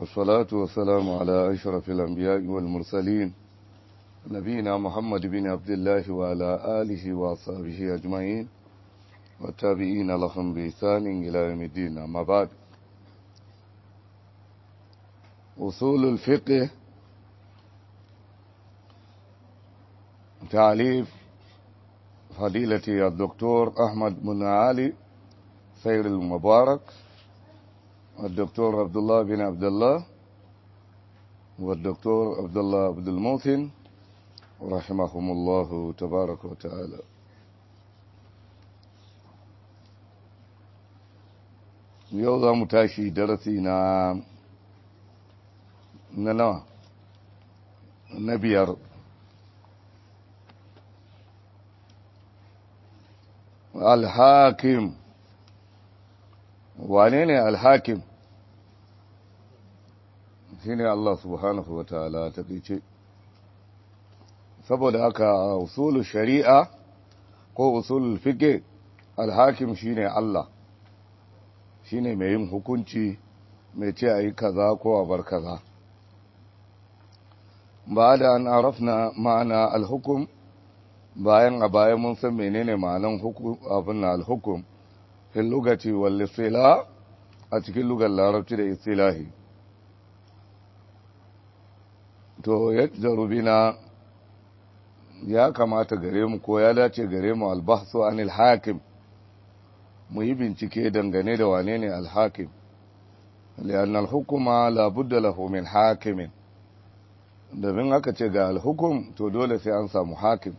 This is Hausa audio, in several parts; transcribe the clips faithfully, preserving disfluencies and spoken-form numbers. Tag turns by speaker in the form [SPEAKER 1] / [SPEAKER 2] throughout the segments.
[SPEAKER 1] والصلاة والسلام على أشرف الأنبياء والمرسلين نبينا محمد بن عبد الله وعلى آله وصحبه أجمعين والتابعين لهم بإحسان إلى يوم الدين. أما بعد، أصول الفقه تعليف فضيلة الدكتور أحمد بن علي سير المبارك، الدكتور عبد الله بن عبد الله، والدكتور عبد الله عبد المحسن رحمهم الله تبارك وتعالى. yau za mu tashi darasi na na nawa na biyar. Al-Hakim, wane ne Al-Hakim? Shi ne Allah subhanahu wa ta'ala ta ƙice. Saboda haka usulul shari'a ko usulul fiqh, Al-Hakim shi ne Allah, shi ne mai yin hukunci, mai ce a yi kaza ko a bar kaza. Ba da an arafna ma'ana al-hukum, bayan a bayan mun san menene ma'anan hukum abin al-hukum fil lugati wal istilah, a cikin lugar larabci da istilahi. To yadda rubina ya kamata gare mu ko ya dace gare mu albahsu anil hakim, mu yi bincike dangane da wane ne al-hakim, li'anna al-hukuma la budda lahu min hakimin. Domin aka ce ga al-hukum to dole sai an samu hakim.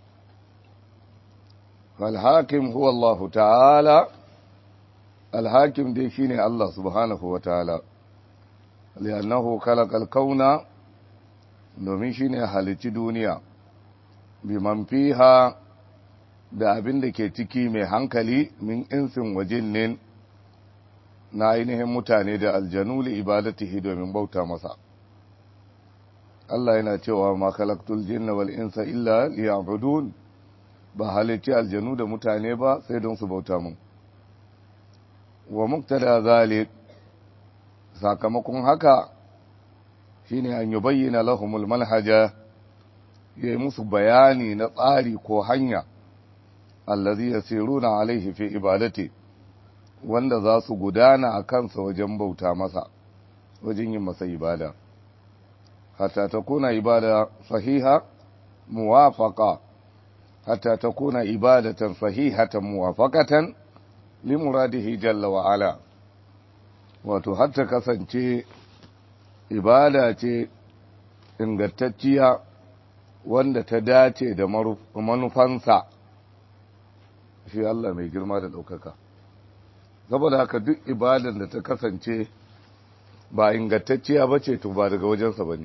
[SPEAKER 1] Al-hakim huwa Allah ta'ala, al-hakim dai shine Allah subhanahu wa ta'ala, li'annahu khalaqa al-kauna, domin shine halicci duniya, biman fiha, da abin da ke ciki mai hankali, min insin wa jinnin, na ainihin mutane da aljanu li ibadatihi domin bauta masa. Allah yana cewa ma khalaqtul jinna wal insa illa liya'budun, ba halicci aljanu da mutane ba sai don su bauta mun. Wa muktada zalik, sakamakon haka shine an yubayyana lahumul manhaja, yayi musu bayani na tsari ko hanya, allazi yasiruna alaihi fi ibadati, wanda za su gudana a kansa wajen bauta masa, wajen yin masa ibada, hatta takuna ibada sahiha muwafaqa, hatta takuna ibadatan sahihatan muwafaqatan li muradihi jalla wa ala, wato hatta kasance ibada ce ingantacciya wanda ta dace da manufansa, shi Allah mai girma da ɗaukaka. Saboda haka duk ibadan da ta kasance ba ingantacciya ba ce, to ba daga wajensa ba ne,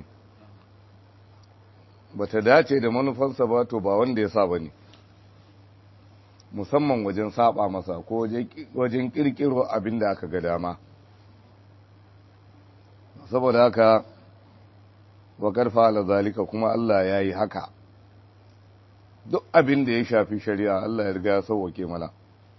[SPEAKER 1] ba ta dace da manufansa ba, to ba wanda ya sa ba ne, musamman wajen saba masa ko wajen ƙirƙiro abin da aka ga dama. Saboda haka wa karfa ala zalika, kuma Allah ya yi haka. Duk abin da ya shafi shari'a Allah ya riga ya sauwake mana.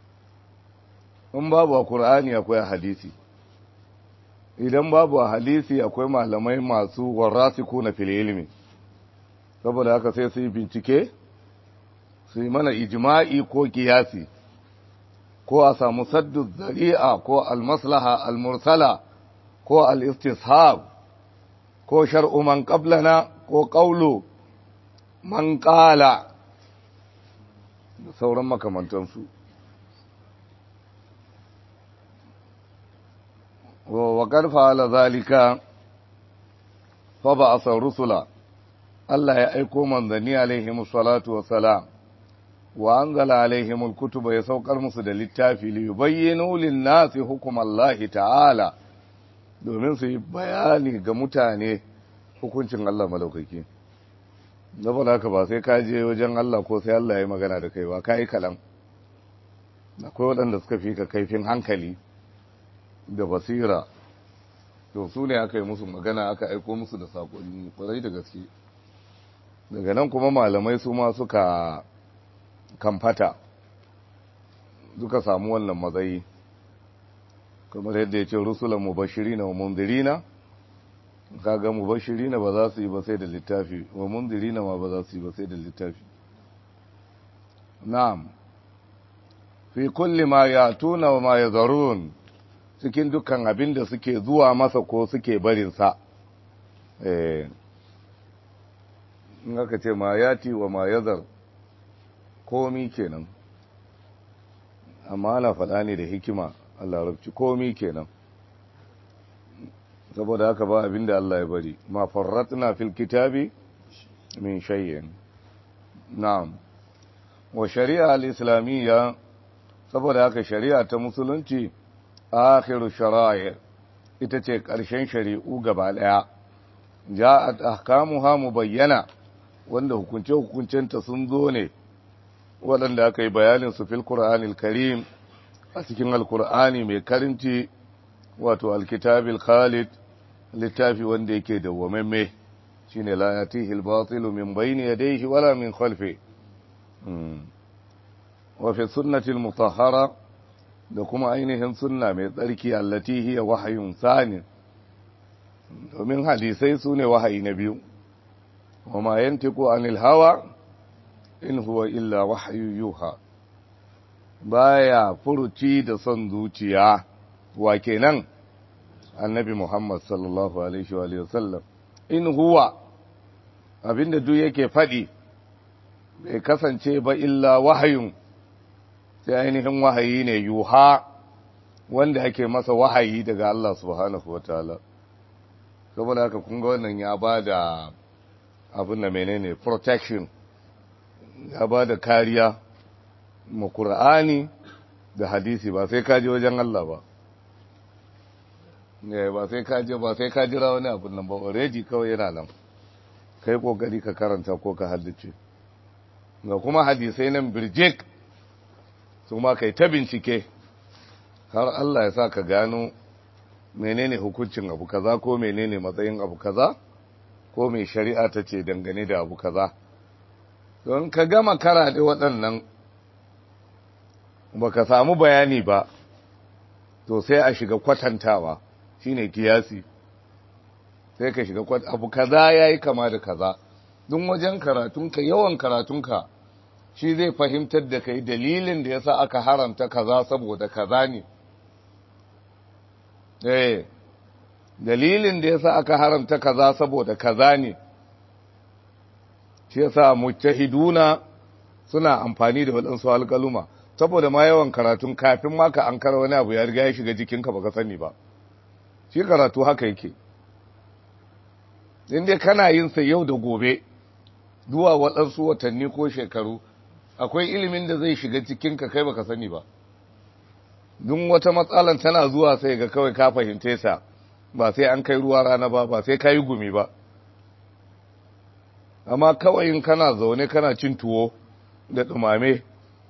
[SPEAKER 1] In babu a Qur'ani akwai a hadisi, idan babu a hadisi akwai malamai masu warasikuna fil ilmi. Saboda haka sai su yi bincike, su yi mana ijma'i ko kiyasi, ko a samu saddu zari'a ko al-maslaha al-mursala ko al-istishab ko shar'u man qablana ko qawlu man qala da sauran makamantansu. wa karfa ala zalika fa ba'atha rusula, Allah ya aiko manzanni alaihimus salatu wassalam, wa anzala alaihimul kutuba, ya saukar musu da littafi, li yubayyinu lin-nasi hukmallahi ta'ala, domin su yi bayani ga mutane hukuncin Allah malaukaki. Saboda haka ba sai ka je wajen Allah ko sai Allah ya yi magana da kai ba, ka yi kalan. Akwai waɗanda suka fi ka kaifin hankali da basira, to su ne aka yi musu magana, aka aiko musu da saƙonni ƙwarai da gaske. Daga nan kuma malamai su ma suka kamfata, suka samu wannan matsayi, kamar yadda ya ce rusulan mubashirina wa mundirina kaga mubashirina ba za su yi ba sai da littafi wa mundirina ma ba za su yi ba sai da littafi na'am fi kulli ma yatuna wa ma yazarun cikin dukkan abin da suke zuwa masa ko suke barin sa eh in aka ce ma yati wa ma yazar komi kenan amma ana faɗa ne da hikima Allah rabci komi kenan saboda haka ba abinda Allah ya bari ma farratna fil kitabi min shay'in na'am wa shari'a al-islamiyya saboda haka shari'a ta musulunci akhiru shara'i ita ce ƙarshen shari'u gaba daya ja'at ahkamuha mubayyana wanda hukunce hukuncenta sun zo ne waɗanda aka yi bayanin su fil qur'anil karim a cikin alqur'ani mai karinci wato alkitabil khalid littafi wanda yake dawwamamme shine la yatihi al-batil min bayni yadayhi wala min khalfi wa fi sunnati al-mutahhara da kuma ainihin sunna mai tsarki allati hiya wahyun sani domin hadisai sune wahayi na biyu wa ma yantiqu anil hawa in huwa illa wahyu yuha baya furuci da son zuciya wa kenan annabi Muhammad sallallahu alaihi wa sallam in huwa abinda duk yake fadi bai kasance ba illa wahayun sai ainihin wahayi ne yuha wanda ake masa wahayi daga Allah subhanahu wataala saboda haka kun ga wannan ya bada abin da menene protection ya bada kariya ma Qur'ani da hadisi ba sai kaje wajen Allah ba ne ba sai ka je ba sai ka jira wani abun nan ba already kawai yana nan kai kokari ka karanta ko ka haddace ga kuma hadisai nan birjik su ma kai ta bincike har Allah ya sa ka gano menene hukuncin abu kaza ko menene matsayin abu kaza ko mai shari'a ta ce dangane da abu kaza don ka gama karatu waɗannan baka samu bayani ba to sai a shiga kwatantawa shine kiyasi sai ka shiga kwat abu kaza yayi kama da kaza duk wajen karatunka yawan karatunka shi zai fahimtar da kai dalilin da yasa aka haramta kaza saboda kaza ne eh dalilin da yasa aka haramta kaza saboda kaza ne shi yasa mujtahiduna suna amfani da wadansu alƙaluma saboda ma yawan karatun kafin ma ka ankara wani abu ya riga ya shiga jikinka baka sani ba shi karatu haka yake inda kana yin sa yau da gobe zuwa waɗansu watanni ko shekaru akwai ilimin da zai shiga cikinka kai baka sani ba duk wata matsalan tana zuwa sai ga kawai ka fahimce sa ba sai an kai ruwa rana ba ba sai ka yi gumi ba amma kawai in kana zaune kana cin tuwo da dumame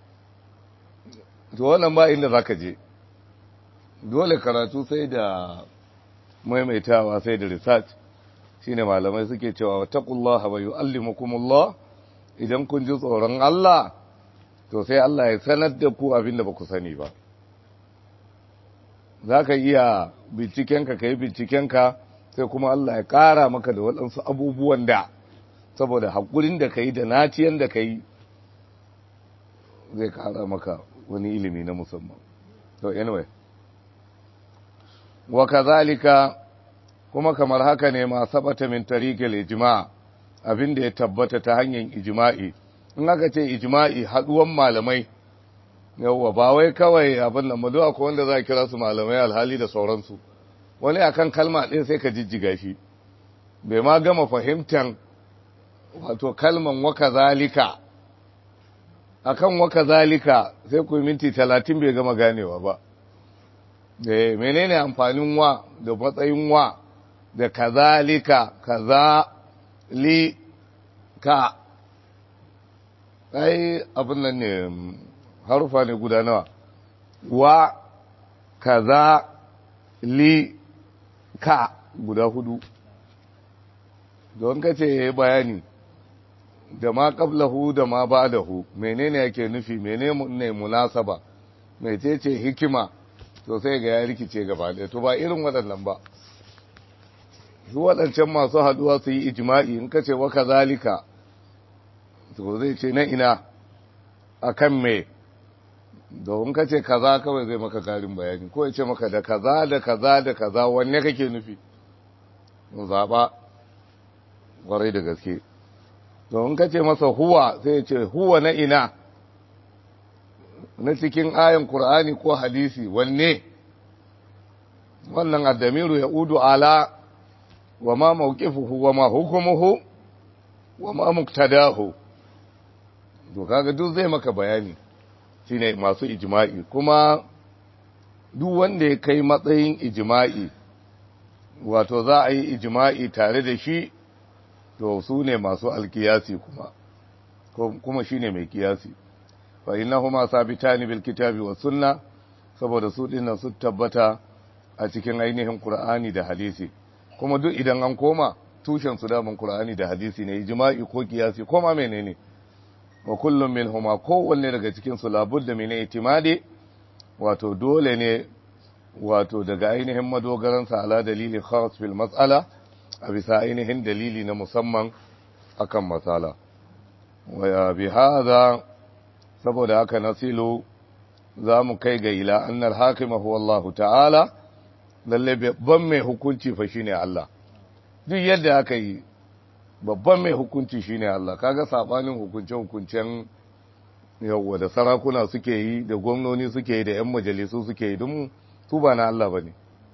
[SPEAKER 1] to wannan ba inda zaka je dole karatu sai da maimaitawa sai da research shine malamai suke cewa taqullaha wa yuallimukumullah idan kun ji tsoron Allah to sai Allah ya sanar da ku abinda ba ku sani ba zaka iya bincikenka kai bincikenka sai kuma Allah ya kara maka da waɗansu abubuwan da saboda hakurin da kai da naciyan da kai zai kara maka wani ilimi na musamman to anyway wa kazalika kuma kamar haka ne ma sabata min tariqil ijma' abinda ya tabbata ta hanyar ijma'i in aka ce ijma'i haduwan malamai yawa ba wai kawai abin nan mu akwai wanda za kira su malamai alhali da sauransu wani akan kalma ɗin sai ka jijjiga shi bai ma gama fahimtan wato kalman wa kazalika akan wa kazalika sai ku minti talatin bai gama ganewa ba eh menene amfanin wa da matsayin wa da kazalika kaza li ka ai abin nan ne harufa ne guda nawa wa kaza li ka guda hudu don kace bayani da ma qablahu da ma ba'dahu menene yake nufi menene munasaba mecece hikima to sai ga ya rikice gaba ɗaya to ba irin waɗannan ba su waɗancan masu haduwa su yi ijma'i in ka ce wa kazalika to zai ce na ina akan me don ka ce kaza kawai zai maka karin bayani ko ya ce maka da kaza da kaza da kaza wanne kake nufi mu zaba kwarai da gaske don ka ce masa huwa sai ya ce huwa na ina na cikin ayan Qur'ani ko hadisi wanne wannan addamiru ya udu ala wa ma mawqifuhu wa ma hukumuhu wa ma muqtadahu to kaga duk zai maka bayani shine masu ijma'i kuma duk wanda ya kai matsayin ijma'i wato za a yi ijma'i tare da shi to su ne masu alkiyasi kuma kuma shine mai kiyasi fa innahuma sabitani bil kitabi was sunna saboda su dinnan su tabbata a cikin ainihin Qur'ani da hadisi kuma duk idan an koma tushen su da Qur'ani da hadisi ne ijma'i ko kiyasi ko ma menene wa kullum minhuma kowanne daga cikin su labudda min itimadi wato dole ne wato daga ainihin madogaran sa ala dalili khas fil mas'ala a bisa ainihin dalili na musamman akan masala wa bi hadha saboda haka nasilu zamu kai ga ila annal hakima huwa Allah ta'ala lalle babban mai hukunci fa shine Allah duk yadda aka yi babban mai hukunci shine Allah kaga sabanin hukunce-hukuncen yawa da sarakuna suke yi da gwamnoni suke yi da ƴan majalisu suke yi dun su ba na Allah bane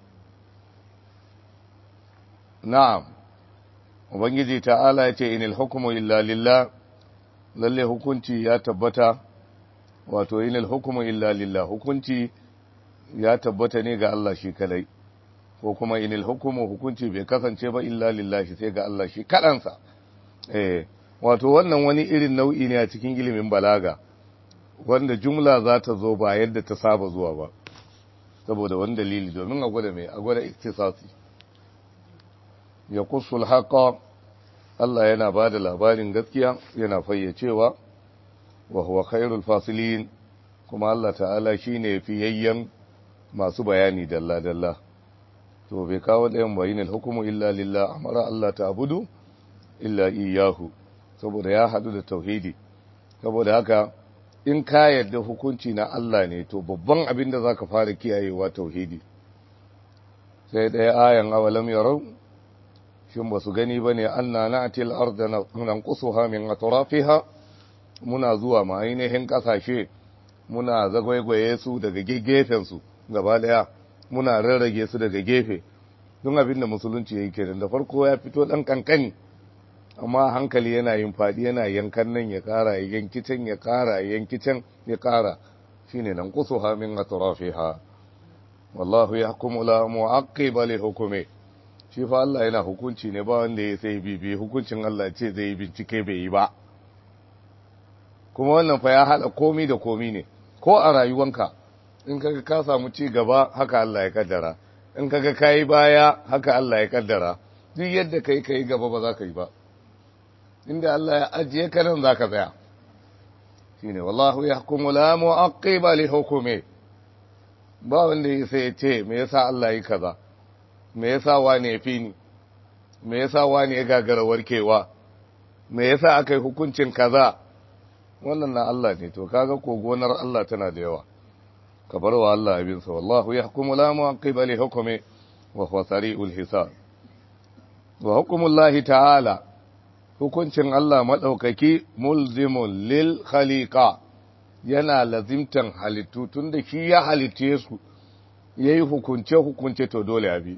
[SPEAKER 1] na'am ubangiji ta'ala yace inil hukmu illa lillah lalle hukunci ya tabbata wato inil hukmu illa lillah hukunci ya tabbata ne ga Allah shi kadai ko kuma inil hukumu hukunci bai kasance ba illa lillahi sai ga Allah shi kadansa eh wato wannan wani irin nau'i ne a cikin ilimin balaga wanda jumla za ta zo ba yadda ta saba zuwa ba saboda wani dalili domin a gwada mai a gwada iktisasi ya kusul haqa Allah yana ba da labarin gaskiya yana fayyacewa wa huwa khairul fasilin kuma Allah ta'ala shine fiyayyen masu bayani dalla dalla to bai kawo ɗayan bayin hukumu illa lillah amara Allah ta'budu illa iyyahu saboda ya hadu da tauhidi saboda haka in ka yarda hukunci na Allah ne to babban abin da zaka fara kiyayewa tauhidi sai ɗaya ayan awalam yarau shin basu gani bane anna na'til arda nanqusuha min atrafiha muna zuwa ma ainihin kasashe muna zagwaigwaye su daga gefen su gaba daya muna rarrage su daga gefe don abin da musulunci yake kenan da farko ya fito dan kankani amma hankali yana yin fadi yana yankan nan ya kara ya yanki can ya kara ya yanki can ya kara shine nan qusuha min atrafiha wallahu yahkumu la mu'aqqiba li hukmi shi fa Allah yana hukunci ne ba wanda ya sai bibi hukuncin Allah ce zai bincike bai yi ba kuma wannan fa ya hada komi da komi ne ko a rayuwanka in kaga ka samu ci gaba haka Allah ya kaddara in kaga kai baya haka Allah ya kaddara duk yadda kai kai gaba ba za ka yi ba inda Allah ya ajiye ka nan zaka tsaya shine wallahu yahkumu la mu'aqqiba li hukmi ba wanda ya sai ce me yasa Allah yi kaza me yasa wani ya fi ni me yasa wani ya gagara warkewa me yasa akai hukuncin kaza wannan na Allah ne to kaga ko gonar Allah tana da yawa ka bar wa Allah abinsa wallahu yahkumu la mu'aqqiba li hukmi wa huwa sari'ul hisab wa hukmullahi ta'ala hukuncin Allah madaukaki mulzimun lil khaliqa yana lazimtan halittu tunda shi ya halitte su yayi hukunce hukunce to dole abi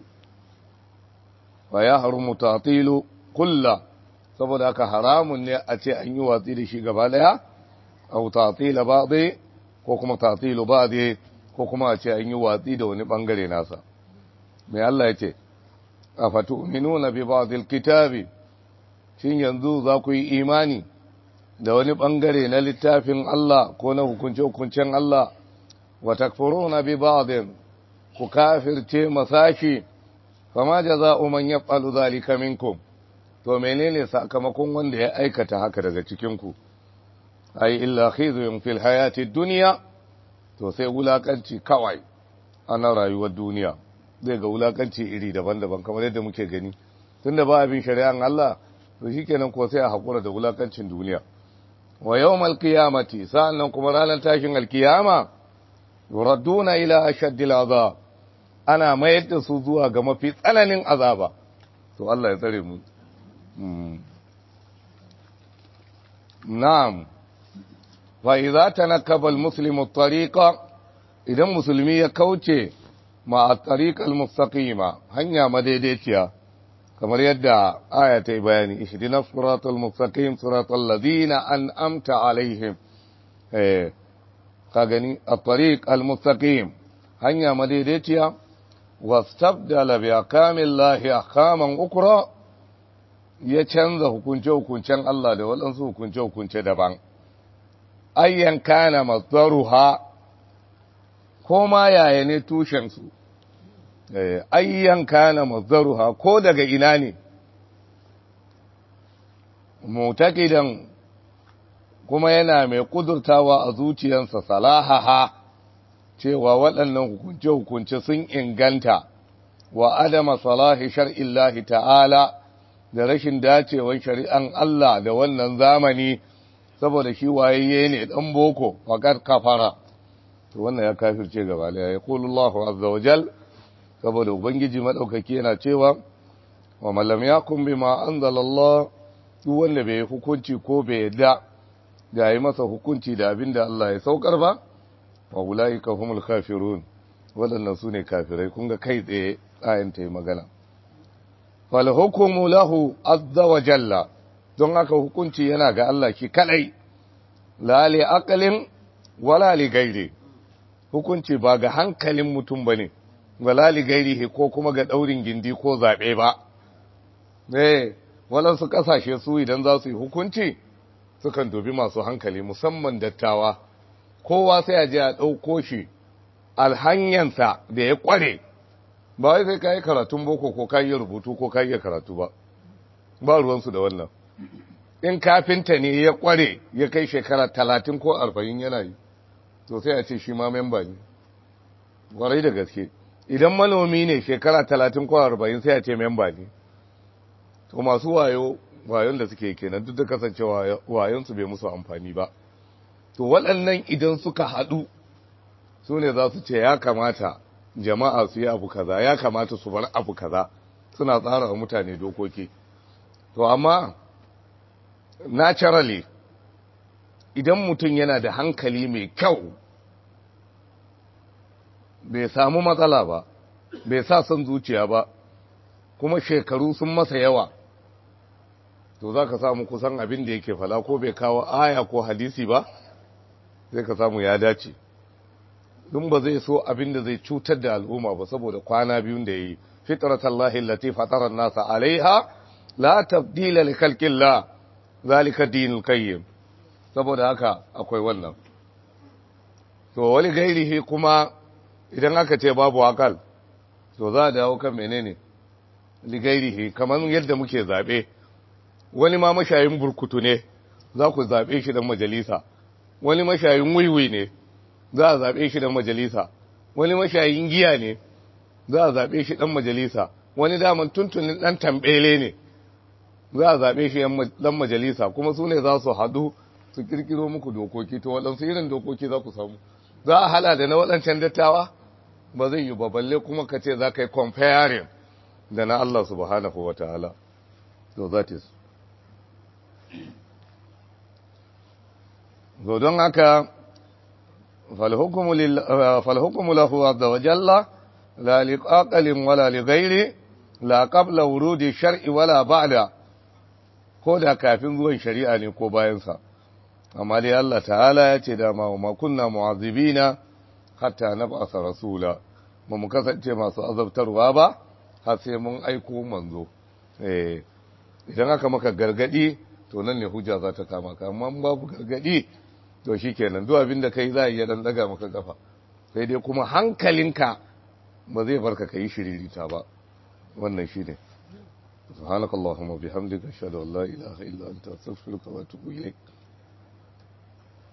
[SPEAKER 1] wa ya harumu ta'tilu kullu saboda haka haramun ne a ce an yi watsi da shi gaba daya au ta'tila ba'dhi ko kuma ta'tilu ba'dhi ko kuma a ce an yi watsi da wani bangare nasa mai Allah yace afatu'minuna bi ba'dil kitabi shin yanzu za ku yi imani da wani bangare na littafin Allah ko na hukunce hukuncen Allah wa takfuruna bi ba'din ku kafirce masashi fama jaza'u man yaf'alu dhalika minkum to menene sakamakon wanda ya aikata haka daga cikin ku ai illa khizyun fil hayati dunya to sai wulakanci kawai ana rayuwar duniya zai ga wulakanci iri daban-daban kamar yadda muke gani tunda ba abin shari'an Allah to shikenan ko sai a hakura da wulakancin duniya wa yawmal qiyamati sa'annan kuma ranar tashin alkiyama yuraduna ila ashaddil azab ana mayar da su zuwa ga mafi tsananin azaba to Allah ya tsare mu na'am wa idza tanakkaba almuslimu at-tariqa idan musulmi ya kauce ma at-tariqa al-mustaqima hanya madaidaiciya kamar yadda aya ta yi bayani ihdina siratal mustaqim siratal ladina an'amta alaihim eh ka gani at-tariq al-mustaqim hanya madaidaiciya wastabdala bi akamillahi ahkaman ukra ya canza hukunce hukuncen Allah da waɗansu hukunce hukunce daban ayyan kana mazdaruha ko ma yaya ne tushen su ayyan kana mazdaruha ko daga ina ne mutakidan kuma yana mai kudurtawa a zuciyarsa salahaha cewa waɗannan hukunce-hukunce sun inganta wa adama salahi shar'illahi ta'ala da rashin dacewar shari'an Allah da wannan zamani saboda shi wayayye ne ɗan boko faƙar kafara to wannan ya kafirce gaba da ya kulu Allah azza wa jal saboda ubangiji maɗaukaki yana cewa wa mallam ya kumbi ma anzala Allah duk wanda bai hukunci ko bai yadda da yi masa hukunci da abin da Allah ya saukar ba wa ulaika humul kafirun wadannan sune kafirai kun ga kai tsaye ayin ta yi magana fal hukmu lahu azza wa jalla don haka hukunci yana ga Allah ki kadai la li aqlin wala li ghairi hukunci ba ga hankalin mutum bane wala li ghairihi ko kuma ga daurin gindi ko zabe ba eh wala su kasashe su idan za su yi hukunci sukan dubi masu hankali musamman dattawa kowa sai a je a ɗauko shi alhanyansa da ya ƙware ba wai sai ka yi karatun boko ko ka yi rubutu ko ka yi karatu ba ba ruwansu da wannan in kafinta ne ya ƙware ya kai shekara talatin ko arba'in yana yi to sai a ce shi ma memba ne ƙwarai da gaske idan manomi ne shekara talatin ko arba'in sai a ce memba ne to masu wayo wayon da suke kenan duk da kasancewa wayonsu bai musu amfani ba to waɗannan idan suka haɗu su ne za su ce ya kamata jama'a su yi abu kaza ya kamata su bar abu kaza suna tsara wa mutane dokoki to amma naturally idan mutum yana da hankali mai kyau bai samu matsala ba bai sa son zuciya ba kuma shekaru sun masa yawa to za ka samu kusan abin da yake fala ko bai kawo aya ko hadisi ba zai ka samu ya dace dun ba zai so abin da zai cutar da al'umma ba saboda kwana biyun da yi fitratallahi allati fatara an-nasa alaiha la tabdila li khalqillah zalika dinul qayyim saboda haka akwai wannan to wali gairihi kuma idan aka ce babu akal to za a dawo kan menene li gairihi kamar yadda muke zabe wani ma mashayin burkutu ne za ku zabe shi dan majalisa wani mashayin wiwi ne za a zaɓe shi dan majalisa wani mashayin giya ne za a zaɓe shi dan majalisa wani daman tuntunin dan tambele ne za a zaɓe shi dan majalisa kuma su ne za su haɗu su kirkiro muku dokoki to waɗansu irin dokoki za ku samu za a hala da na waɗancan dattawa ba zai yi ba balle kuma ka ce za ka yi comparing da na Allah subhanahu wa ta'ala so that is so don haka falhukumu lahu azza wa jalla la liqaqalin wala lighairi la qabla wurudi shar'i wala ba'da ko da kafin zuwan shari'a ne ko bayan sa amma dai Allah ta'ala ya ce da ma ma kunna mu'azzibina hatta nab'atha rasula ba mu kasance masu azabtarwa ba har sai mun aiko manzo eh idan aka maka gargadi to nan ne hujja za ta kama ka amma babu gargadi to shikenan duk abin da kai za a iya dan daga maka kafa sai dai kuma hankalinka ba zai barka kai shiririta ba wannan shine subhanakallahumma bihamdika ashhadu an la ilaha illa anta astaghfiruka wa atubu ilayk